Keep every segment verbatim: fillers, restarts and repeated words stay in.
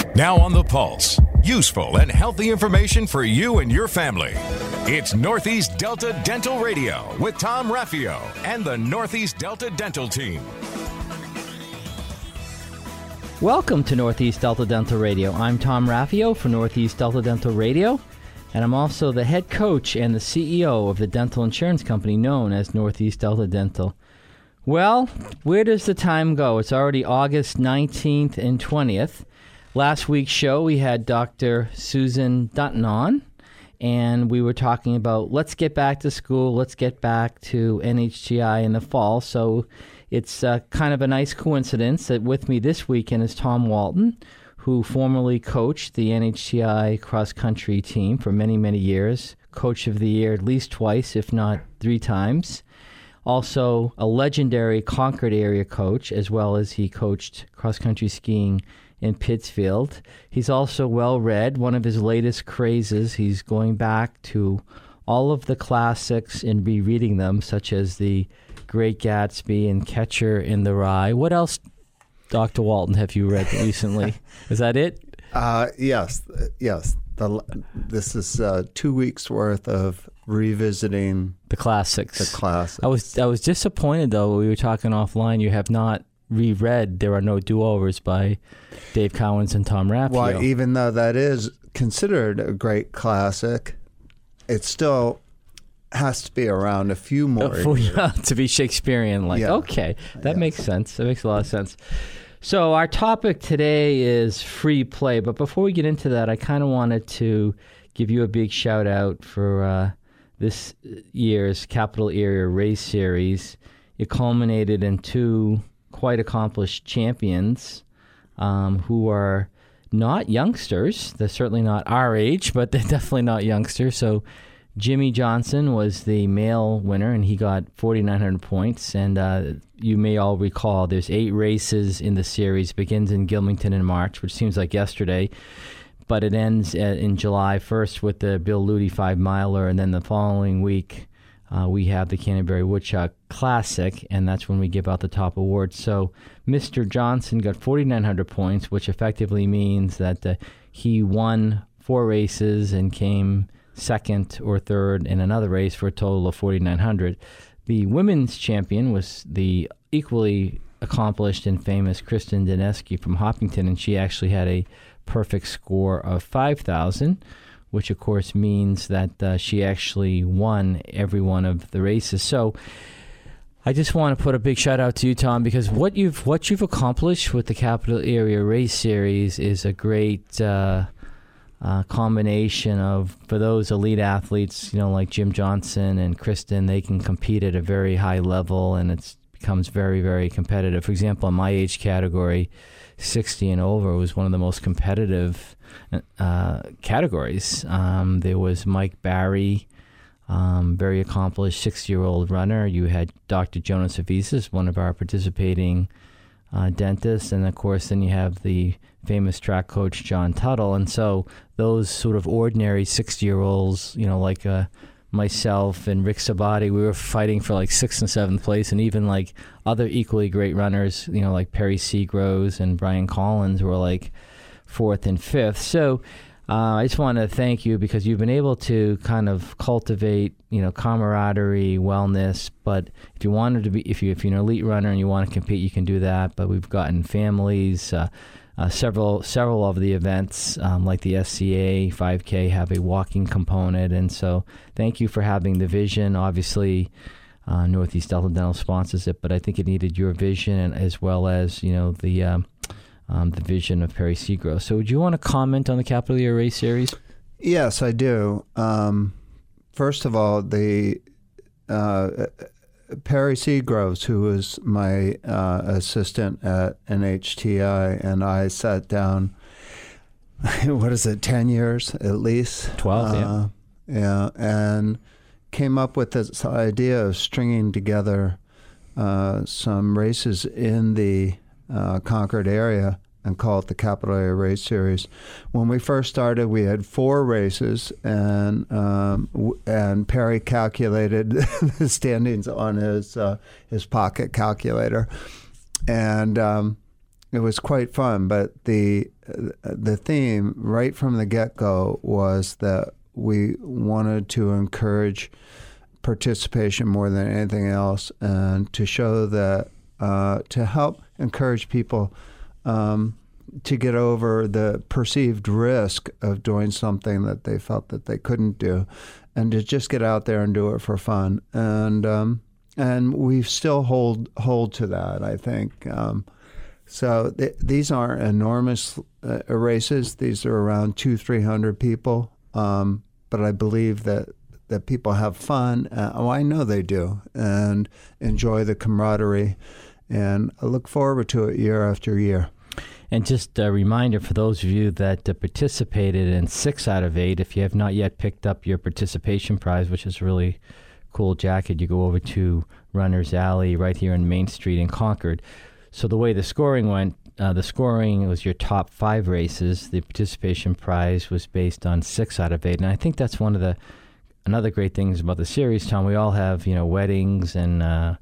Now on the Pulse, useful and healthy information for you and your family. It's Northeast Delta Dental Radio with Tom Raffio and the Northeast Delta Dental Team. Welcome to Northeast Delta Dental Radio. I'm Tom Raffio for Northeast Delta Dental Radio, and I'm also the head coach and the C E O of the dental insurance company known as Northeast Delta Dental. Well, where does the time go? It's already August nineteenth and twentieth. Last week's show, we had Doctor Susan Dutton on, and we were talking about let's get back to school, let's get back to N H T I in the fall. So it's uh, kind of a nice coincidence that with me this weekend is Tom Walton, who formerly coached the N H T I cross-country team for many, many years, Coach of the Year at least twice, if not three times. Also a legendary Concord area coach, as well as he coached cross-country skiing in Pittsfield. He's also well-read. One of his latest crazes, he's going back to all of the classics and rereading them, such as The Great Gatsby and Catcher in the Rye. What else, Doctor Walton, have you read recently? Is that it? Uh, yes, yes. The, this is uh, two weeks worth of revisiting the classics. The classics. I was I was disappointed though. We were talking offline. You have not reread There Are No Do-Overs by Dave Cowens and Tom Raffio. Well, even though that is considered a great classic, it still has to be around a few more uh, yeah, to be Shakespearean. Like, yeah. Okay, that yes. makes sense. That makes a lot of sense. So our topic today is free play. But before we get into that, I kind of wanted to give you a big shout out for uh, this year's Capital Area Race Series. It culminated in two quite accomplished champions um, who are not youngsters. They're certainly not our age, but they're definitely not youngsters. So Jimmy Johnson was the male winner, and he got forty-nine hundred points. And uh, you may all recall there's eight races in the series. It begins in Gilmington in March, which seems like yesterday, but it ends at, in July first with the Bill Lutie five-miler, and then the following week Uh, we have the Canterbury Woodchuck Classic, and that's when we give out the top awards. So Mister Johnson got forty-nine hundred points, which effectively means that uh, he won four races and came second or third in another race for a total of forty-nine hundred. The women's champion was the equally accomplished and famous Kristen Dineski from Hopkinton, and she actually had a perfect score of five thousand. Which, of course, means that uh, she actually won every one of the races. So I just want to put a big shout-out to you, Tom, because what you've what you've accomplished with the Capital Area Race Series is a great uh, uh, combination of, for those elite athletes, you know, like Jim Johnson and Kristen, they can compete at a very high level, and it becomes very, very competitive. For example, in my age category, sixty and over was one of the most competitive uh, categories. Um, there was Mike Barry, um, very accomplished sixty-year-old runner. You had Doctor Jonas Avizis, one of our participating uh, dentists. And, of course, then you have the famous track coach, John Tuttle. And so those sort of ordinary sixty-year-olds, you know, like uh, myself and Rick Sabati, we were fighting for like sixth and seventh place, and even like other equally great runners, you know, like Perry Seagroves and Brian Collins were like fourth and fifth. So uh, I just want to thank you because you've been able to kind of cultivate, you know, camaraderie, wellness. But if you wanted to be, if you if you're an elite runner and you want to compete, you can do that. But we've gotten families. Uh, Uh, several several of the events, um, like the S C A five K, have a walking component, and so thank you for having the vision. Obviously, uh, Northeast Delta Dental sponsors it, but I think it needed your vision as well as, you know, the um, um, the vision of Perry Seagrove. So, would you want to comment on the Capital Area Race Series? Yes, I do. Um, first of all, the uh, Perry Seagroves, who was my uh, assistant at N H T I, and I sat down, what is it, ten years at least? twelve, uh, yeah. Yeah, and came up with this idea of stringing together uh, some races in the uh, Concord area and call it the Capital Area Race Series. When we first started, we had four races, and um, w- and Perry calculated the standings on his uh, his pocket calculator, and um, it was quite fun. But the the theme right from the get-go was that we wanted to encourage participation more than anything else, and to show that uh, to help encourage people um, to get over the perceived risk of doing something that they felt that they couldn't do, and to just get out there and do it for fun. And um, and we still hold hold to that, I think. Um, so th- these aren't enormous uh, races. These are around two, three hundred people. Um, but I believe that that people have fun. Uh, oh, I know they do, and enjoy the camaraderie. And I look forward to it year after year. And just a reminder for those of you that uh, participated in six out of eight, if you have not yet picked up your participation prize, which is a really cool jacket, you go over to Runner's Alley right here on Main Street in Concord. So the way the scoring went, uh, the scoring was your top five races. The participation prize was based on six out of eight. And I think that's one of the another great things about the series, Tom. We all have, you know, weddings and uh,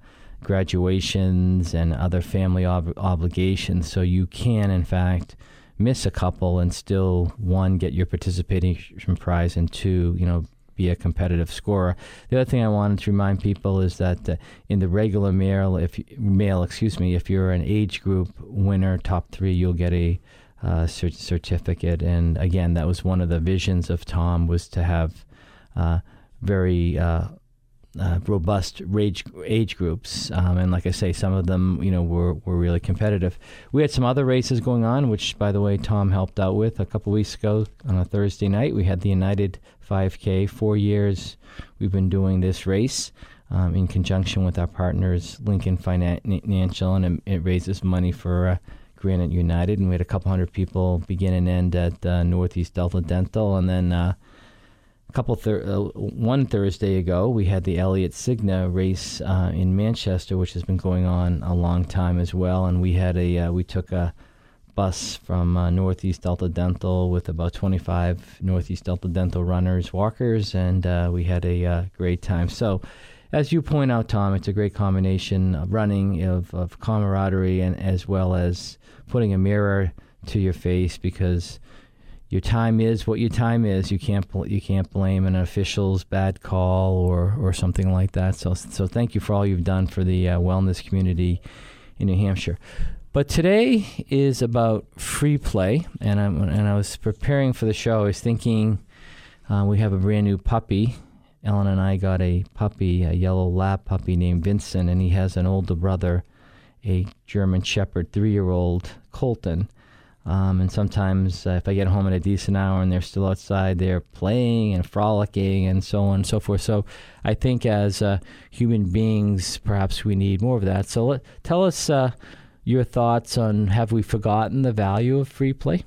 graduations and other family ob- obligations. So you can, in fact, miss a couple and still, one, get your participation prize, and two, you know, be a competitive scorer. The other thing I wanted to remind people is that uh, in the regular mail, if mail, excuse me, if you're an age group winner, top three, you'll get a uh, cert- certificate. And again, that was one of the visions of Tom, was to have uh, very uh, uh, robust age age groups. Um, and like I say, some of them, you know, were were really competitive. We had some other races going on, which, by the way, Tom helped out with a couple weeks ago on a Thursday night. We had the United five K. Four years we've been doing this race um, in conjunction with our partners, Lincoln Financial, and it, it raises money for uh, Granite United. And we had a couple hundred people begin and end at uh, Northeast Delta Dental. And then uh, a couple thir- uh, one Thursday ago, we had the Elliott Cigna race uh, in Manchester, which has been going on a long time as well. And we had a uh, we took a bus from uh, Northeast Delta Dental with about twenty-five Northeast Delta Dental runners, walkers, and uh, we had a uh, great time. So, as you point out, Tom, it's a great combination of running, of, of camaraderie, and as well as putting a mirror to your face, because your time is what your time is. You can't you can't blame an official's bad call or or something like that. So so thank you for all you've done for the uh, wellness community in New Hampshire. But today is about free play, and I'm and I was preparing for the show. I was thinking uh, we have a brand new puppy. Ellen and I got a puppy, a yellow lab puppy named Vincent, and he has an older brother, a German Shepherd three-year-old Colton. Um, and sometimes uh, if I get home at a decent hour and they're still outside, they're playing and frolicking and so on and so forth. So I think as uh, human beings, perhaps we need more of that. So let, tell us uh, your thoughts on, have we forgotten the value of free play?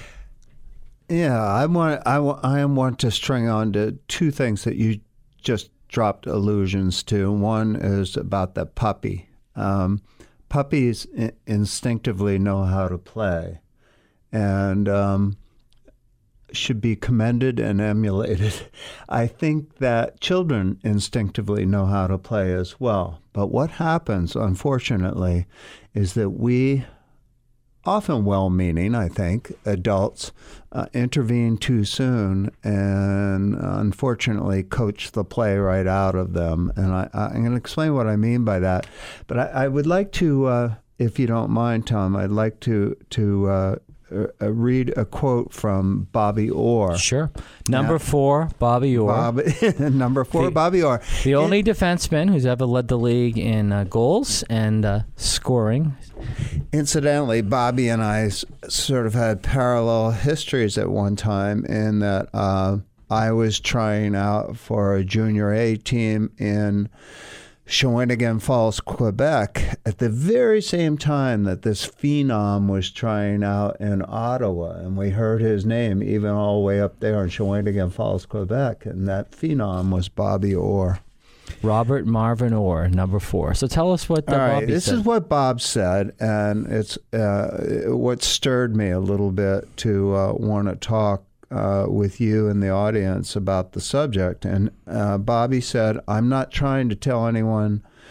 Yeah, I want I, I want to string on to two things that you just dropped allusions to. One is about the puppy. Um, puppies I- instinctively know how to play, and um, should be commended and emulated. I think that children instinctively know how to play as well. But what happens, unfortunately, is that we, often well-meaning, I think, adults uh, intervene too soon and unfortunately coach the play right out of them. And I, I'm going to explain what I mean by that. But I, I would like to, uh, if you don't mind, Tom, I'd like to to uh, uh, read a quote from Bobby Orr. Sure. Number yeah. four, Bobby Orr. Bob, number four, the, Bobby Orr. The only it, defenseman who's ever led the league in uh, goals and uh, scoring. Incidentally, Bobby and I s- sort of had parallel histories at one time, in that uh, I was trying out for a junior A team in Shawinigan Falls, Quebec, at the very same time that this phenom was trying out in Ottawa. And we heard his name even all the way up there in Shawinigan Falls, Quebec. And that phenom was Bobby Orr. Robert Marvin Orr, number four. So tell us what uh, all right, Bobby this said. is what Bob said, and it's uh, what stirred me a little bit to uh, want to talk Uh, with you and the audience about the subject. And uh, Bobby said, "I'm not trying to tell anyone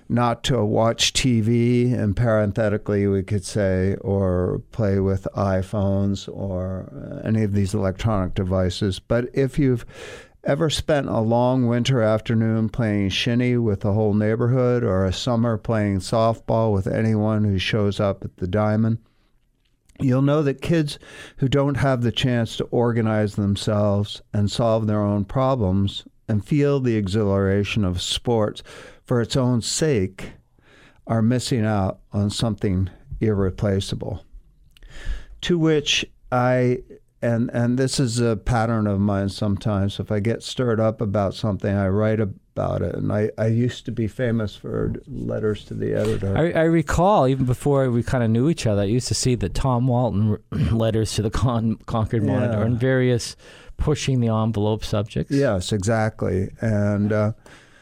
not to watch T V, and parenthetically we could say, or play with iPhones or any of these electronic devices. But if you've ever spent a long winter afternoon playing shinny with the whole neighborhood, or a summer playing softball with anyone who shows up at the Diamond, you'll know that kids who don't have the chance to organize themselves and solve their own problems and feel the exhilaration of sports for its own sake are missing out on something irreplaceable. To which I, and and this is a pattern of mine sometimes, if I get stirred up about something, I write about it. And I, I used to be famous for letters to the editor. I, I recall, even before we kind of knew each other, I used to see the Tom Walton letters to the Con- Concord yeah. Monitor and various pushing the envelope subjects. Yes, exactly. And uh,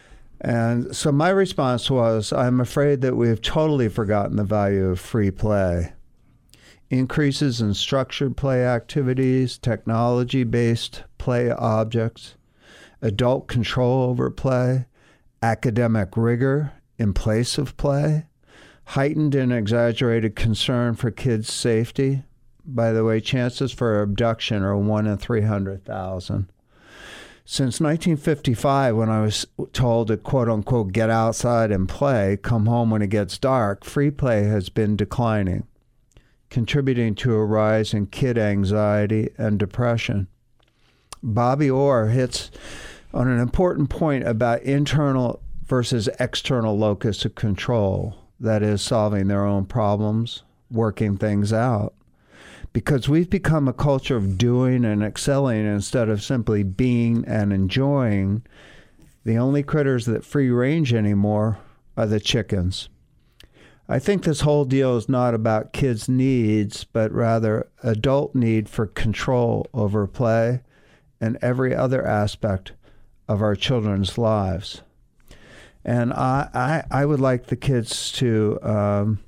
and so my response was, I'm afraid that we've totally forgotten the value of free play. Increases in structured play activities, technology-based play objects, adult control over play, academic rigor in place of play, heightened and exaggerated concern for kids' safety. By the way, chances for abduction are one in three hundred thousand. Since nineteen fifty-five, when I was told to, quote unquote, get outside and play, come home when it gets dark, free play has been declining, contributing to a rise in kid anxiety and depression. Bobby Orr hits on an important point about internal versus external locus of control, that is, solving their own problems, working things out. Because we've become a culture of doing and excelling instead of simply being and enjoying, the only critters that free range anymore are the chickens. I think this whole deal is not about kids' needs, but rather adult need for control over play and every other aspect of our children's lives. And I, I, I would like the kids to um,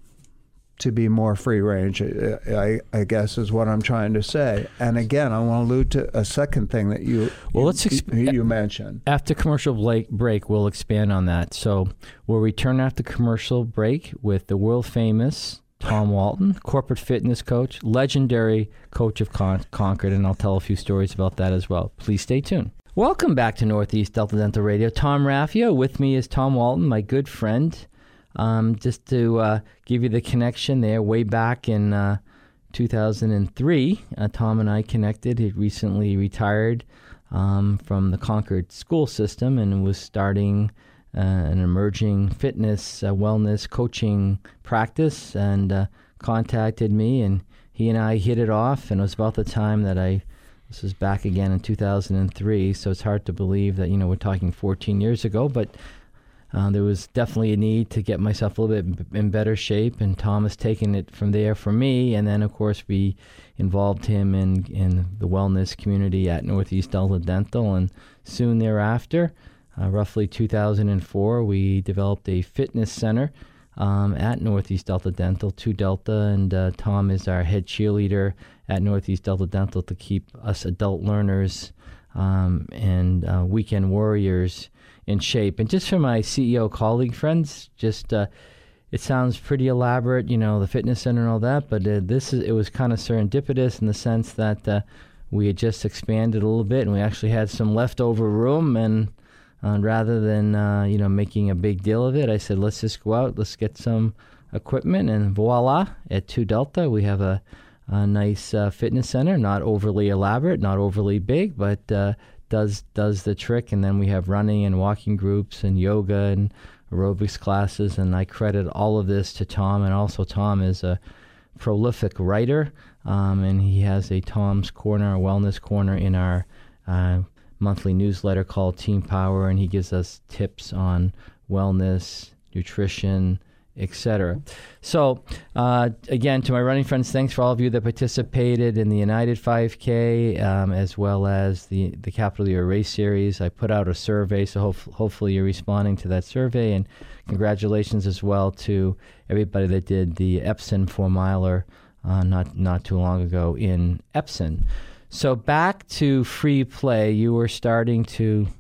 to be more free range, I, I guess is what I'm trying to say. And again, I want to allude to a second thing that you well, you, let's exp- you mentioned. After commercial break, we'll expand on that. So we'll return after commercial break with the world famous Tom Walton, corporate fitness coach, legendary coach of Con- Concord, and I'll tell a few stories about that as well. Please stay tuned. Welcome back to Northeast Delta Dental Radio. Tom Raffio. With me is Tom Walton, my good friend. Um, just to uh, give you the connection there, way back in uh, two thousand three, uh, Tom and I connected. He recently retired um, from the Concord school system and was starting uh, an emerging fitness, uh, wellness coaching practice, and uh, contacted me, and he and I hit it off, and it was about the time that I, this was back again in two thousand three, so it's hard to believe that, you know, we're talking fourteen years ago, but Uh, there was definitely a need to get myself a little bit in better shape, and Tom has taken it from there for me. And then, of course, we involved him in, in the wellness community at Northeast Delta Dental. And soon thereafter, uh, roughly two thousand four, we developed a fitness center um, at Northeast Delta Dental, two Delta, and uh, Tom is our head cheerleader at Northeast Delta Dental to keep us adult learners um, and uh, weekend warriors in shape. And just for my C E O colleague friends, just uh, it sounds pretty elaborate, you know, the fitness center and all that, but uh, this is it was kind of serendipitous in the sense that uh, we had just expanded a little bit, and we actually had some leftover room. And uh, rather than uh, you know making a big deal of it, I said, let's just go out, let's get some equipment, and voila! At two Delta, we have a, a nice uh, fitness center, not overly elaborate, not overly big, but uh, does does the trick. And then we have running and walking groups and yoga and aerobics classes, and I credit all of this to Tom. And also Tom is a prolific writer, um, and he has a Tom's Corner, a wellness corner in our uh, monthly newsletter called Team Power, and he gives us tips on wellness, nutrition, et cetera. So, uh, again, to my running friends, thanks for all of you that participated in the United five K, um, as well as the, the Capital Year Race Series. I put out a survey, so hope, hopefully you're responding to that survey, and congratulations as well to everybody that did the Epsom four-miler uh, not, not too long ago in Epsom. So back to free play, you were starting to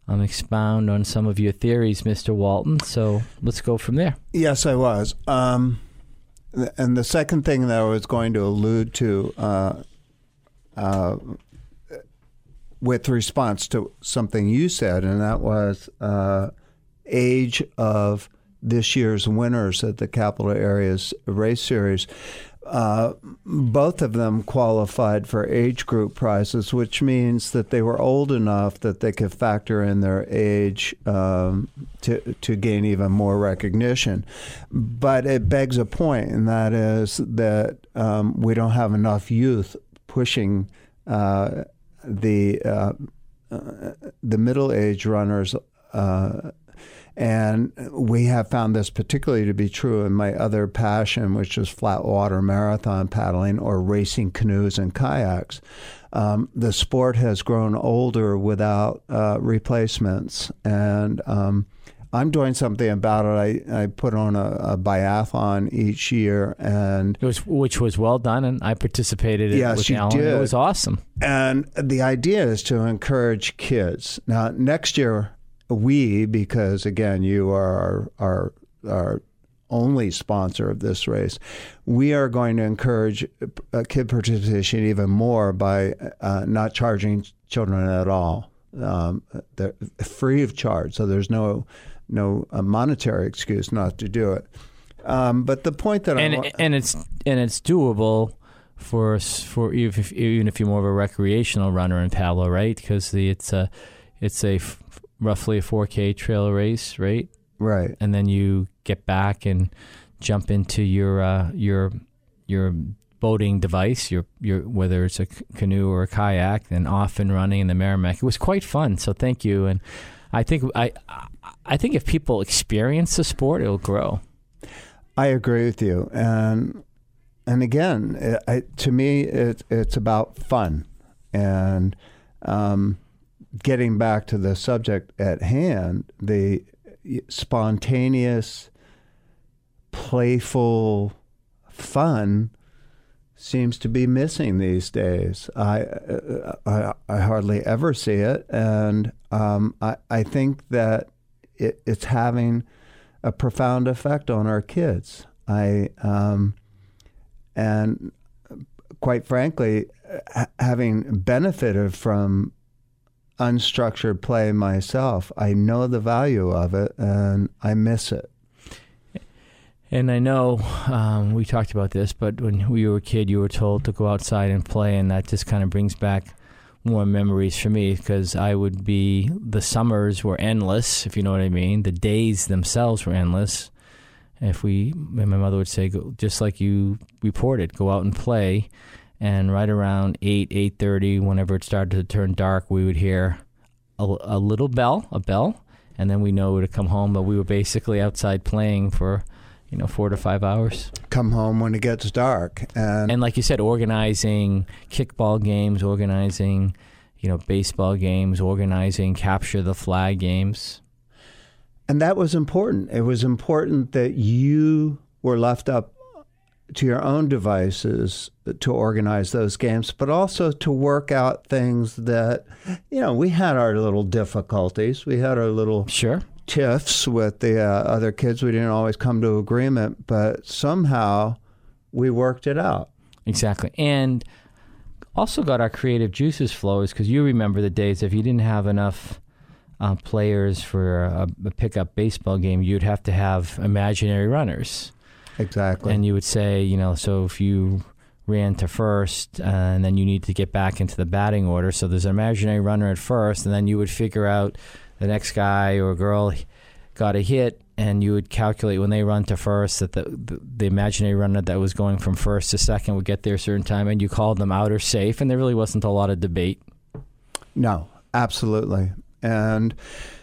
um, expound on some of your theories, Mister Walton. So let's go from there. Yes, I was. Um, and the second thing that I was going to allude to uh, uh, with response to something you said, and that was uh, age of this year's winners at the Capital Areas Race Series. Uh, both of them qualified for age group prizes, which means that they were old enough that they could factor in their age um, to to gain even more recognition. But it begs a point, and that is that um, we don't have enough youth pushing uh, the uh, uh, the middle age runners. Uh, And we have found this particularly to be true in my other passion, which is flat water marathon paddling or racing canoes and kayaks. Um, the sport has grown older without uh, replacements. And um, I'm doing something about it. I, I put on a, a biathlon each year, and it was which was well done, and I participated in yes, it with you Alan. did. It was awesome. And the idea is to encourage kids. Now, next year, we, because again, you are our, our, our only sponsor of this race, we are going to encourage uh, kid participation even more by uh, not charging children at all. Um, they're free of charge, so there's no no uh, monetary excuse not to do it. Um, but the point that and I wa- and it's and it's doable for for even if, even if you're more of a recreational runner in paddle, right? Because the it's a it's a f- roughly a four K trail race, right? Right. And then you get back and jump into your uh, your your boating device, your your whether it's a c- canoe or a kayak, and off and running in the Merrimack. It was quite fun. So thank you. And I think I I think if people experience the sport, it'll grow. I agree with you. And and again, it, I, to me, it, it's about fun and. Um, Getting back to the subject at hand, the spontaneous, playful fun seems to be missing these days. I I, I hardly ever see it, and um, I, I think that it, it's having a profound effect on our kids. I um, and quite frankly, ha- having benefited from unstructured play myself, I know the value of it, and I miss it. And I know um, we talked about this, but when you were a kid, you were told to go outside and play, and that just kind of brings back more memories for me, because I would be, the summers were endless, if you know what I mean. The days themselves were endless. If we, and my mother would say, go, just like you reported, go out and play. And right around eight, eight thirty, whenever it started to turn dark, we would hear a, a little bell, a bell, and then we know to come home. But we were basically outside playing for, you know, four to five hours. Come home when it gets dark. And, and like you said, organizing kickball games, organizing, you know, baseball games, organizing capture the flag games. And that was important. It was important that you were left up to your own devices to organize those games, but also to work out things that, you know, we had our little difficulties. We had our little sure tiffs with the uh, other kids. We didn't always come to agreement, but somehow we worked it out. Exactly. And also got our creative juices flowing, because you remember the days if you didn't have enough uh, players for a, a pickup baseball game, you'd have to have imaginary runners. Exactly. And you would say, you know, so if you ran to first uh, and then you need to get back into the batting order, so there's an imaginary runner at first, and then you would figure out the next guy or girl got a hit, and you would calculate when they run to first that the, the, the imaginary runner that was going from first to second would get there a certain time, and you called them out or safe, and there really wasn't a lot of debate. No, absolutely. And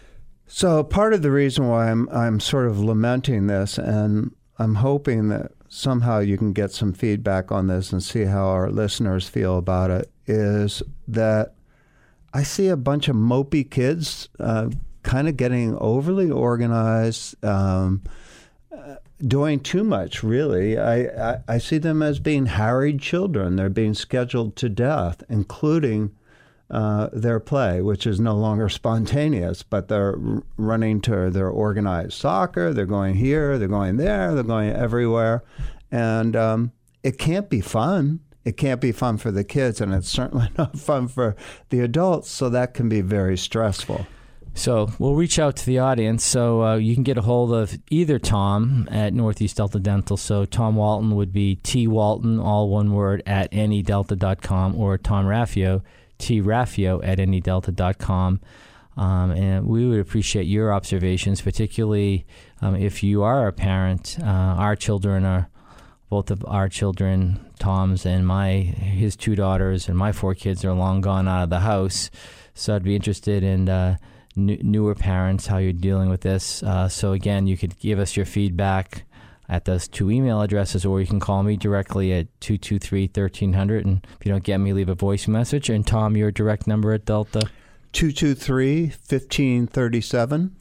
so part of the reason why I'm I'm sort of lamenting this, and I'm hoping that somehow you can get some feedback on this and see how our listeners feel about it, is that I see a bunch of mopey kids uh, kind of getting overly organized, um, uh, doing too much, really. I, I, I see them as being harried children. They're being scheduled to death, including uh, their play, which is no longer spontaneous, but they're r- running to their organized soccer. They're going here, they're going there, they're going everywhere. And um, it can't be fun. It can't be fun for the kids, and it's certainly not fun for the adults, so that can be very stressful. So we'll reach out to the audience. So uh, you can get a hold of either Tom at Northeast Delta Dental. So Tom Walton would be T Walton, all one word, at N E Delta dot com, or Tom Raffio, T Raffio at N E Delta dot com. Um, and we would appreciate your observations, particularly um, if you are a parent. Uh, our children are, both of our children, Tom's and my, his two daughters and my four kids are long gone out of the house. So I'd be interested in uh, New, newer parents, how you're dealing with this. Uh, so again, you could give us your feedback at those two email addresses, or you can call me directly at two two three, one three zero zero. And if you don't get me, leave a voice message. And Tom, your direct number at Delta? two two three, one five three seven.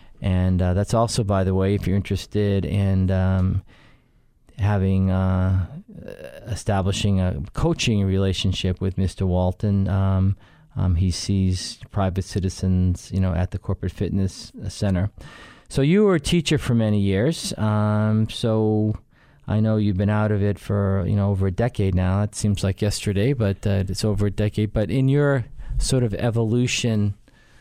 And uh, that's also, by the way, if you're interested in um, having, uh, establishing a coaching relationship with Mister Walton. Um, Um, he sees private citizens, you know, at the Corporate Fitness Center. So you were a teacher for many years. Um, so I know you've been out of it for, you know, over a decade now. It seems like yesterday, but uh, it's over a decade. But in your sort of evolution,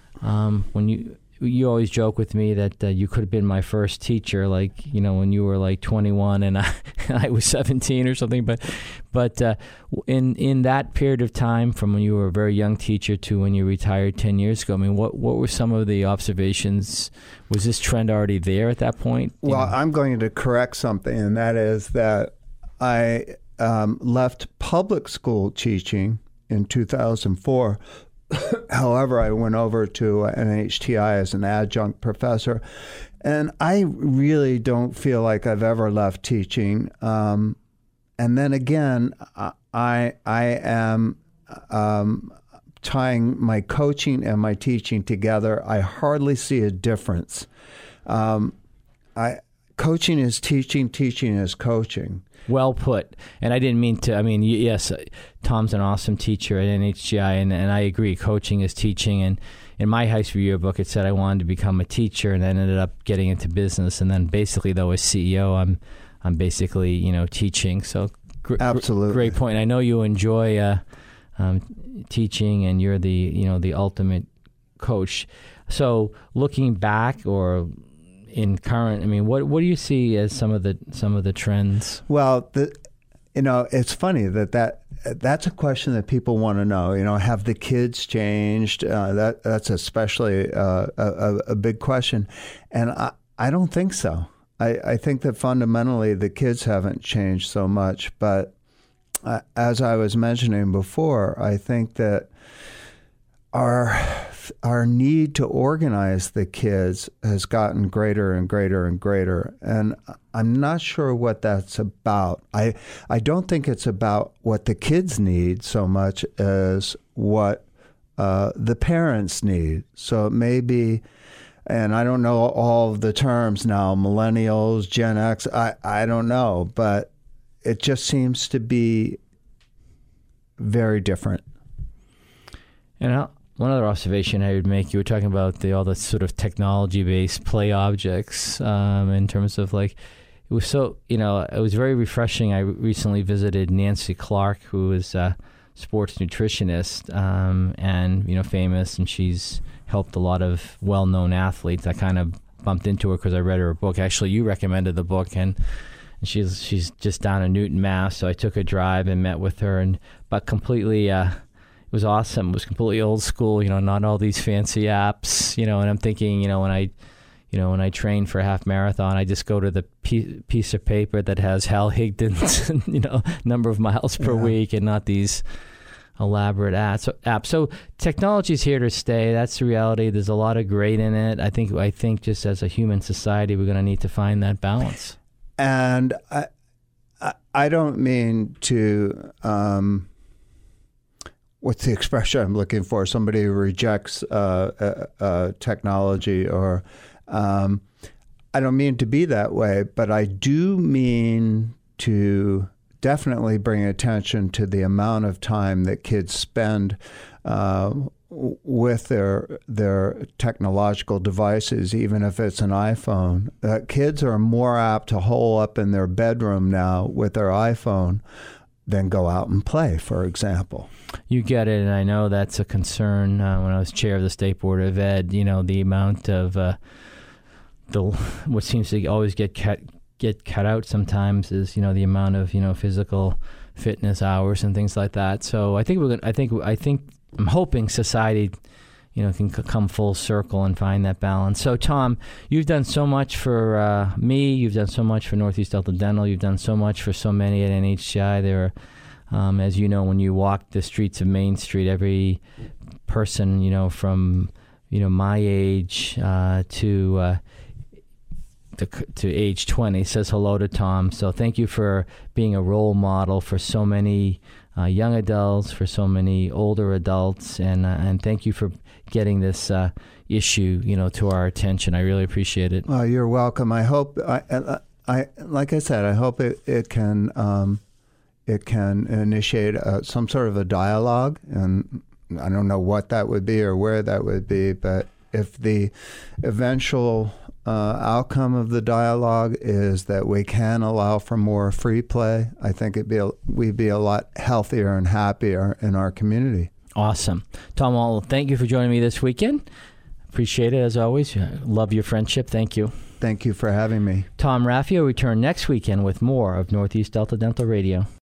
um, when you you always joke with me that uh, you could have been my first teacher, like, you know, when you were like twenty-one and I, I was seventeen or something. But but uh, in in that period of time, from when you were a very young teacher to when you retired ten years ago, I mean, what, what were some of the observations? Was this trend already there at that point? Well, know? I'm going to correct something, and that is that I um, left public school teaching in two thousand four. However, I went over to N H T I as an adjunct professor, and I really don't feel like I've ever left teaching. Um, and then again, I I am um, tying my coaching and my teaching together. I hardly see a difference. Um, I coaching is teaching, teaching is coaching. Well put. And I didn't mean to, I mean, yes, Tom's an awesome teacher at N H T I, and, and I agree, coaching is teaching. And in my high school yearbook, it said I wanted to become a teacher, and then ended up getting into business. And then basically, though, as C E O, I'm I'm basically, you know, teaching. So gr- Absolutely. Great point. I know you enjoy uh, um, teaching, and you're the, you know, the ultimate coach. So looking back, or in current, I mean, what what do you see as some of the some of the trends? Well, the, you know, it's funny that, that that's a question that people want to know. You know, have the kids changed? Uh, that that's especially uh, a, a big question, and I, I don't think so. I, I think that fundamentally the kids haven't changed so much, but uh, as I was mentioning before, I think that our our need to organize the kids has gotten greater and greater and greater. And I'm not sure what that's about. I I don't think it's about what the kids need so much as what uh, the parents need. So it may be, and I don't know all of the terms now, millennials, Gen X, I, I don't know, but it just seems to be very different. And I'll, one other observation I would make, you were talking about the all the sort of technology-based play objects um, in terms of like, it was so, you know, it was very refreshing. I recently visited Nancy Clark, who is a sports nutritionist and, um, and you know, famous, and she's helped a lot of well-known athletes. I kind of bumped into her because I read her book. Actually, you recommended the book, and she's she's just down in Newton, Mass. So I took a drive and met with her, and but completely... Uh, It was awesome. It was completely old school, you know, not all these fancy apps, you know, and I'm thinking, you know, when I, you know, when I train for a half marathon, I just go to the p- piece of paper that has Hal Higdon's, you know, number of miles per yeah. week, and not these elaborate apps. So, apps. So technology's here to stay. That's the reality. There's a lot of great in it. I think, I think just as a human society, we're going to need to find that balance. And I, I, I don't mean to, um, what's the expression I'm looking for? Somebody who rejects uh, uh, uh, technology, or um, I don't mean to be that way, but I do mean to definitely bring attention to the amount of time that kids spend uh, with their their technological devices, even if it's an iPhone. Uh, kids are more apt to hole up in their bedroom now with their iPhone than go out and play, for example. You get it, and I know that's a concern. Uh, when I was chair of the State Board of Ed, you know, the amount of uh, the what seems to always get cut get cut out sometimes is, you know, the amount of, you know, physical fitness hours and things like that. So I think we're gonna, I think I think I'm hoping society, you know, can c- come full circle and find that balance. So Tom, you've done so much for uh, me. You've done so much for Northeast Delta Dental. You've done so much for so many at N H C I. There are Um, as you know, when you walk the streets of Main Street, every person, you know, from, you know, my age uh, to, uh, to to age twenty says hello to Tom. So thank you for being a role model for so many uh, young adults, for so many older adults, and uh, and thank you for getting this uh, issue, you know, to our attention. I really appreciate it. Well, you're welcome. I hope, I, I, I like I said, I hope it, it can... Um, It can initiate a, some sort of a dialogue, and I don't know what that would be or where that would be, but if the eventual uh, outcome of the dialogue is that we can allow for more free play, I think it'd be a, we'd be a lot healthier and happier in our community. Awesome. Tom, well, thank you for joining me this weekend. Appreciate it, as always. Love your friendship. Thank you. Thank you for having me. Tom Raffio will return next weekend with more of Northeast Delta Dental Radio.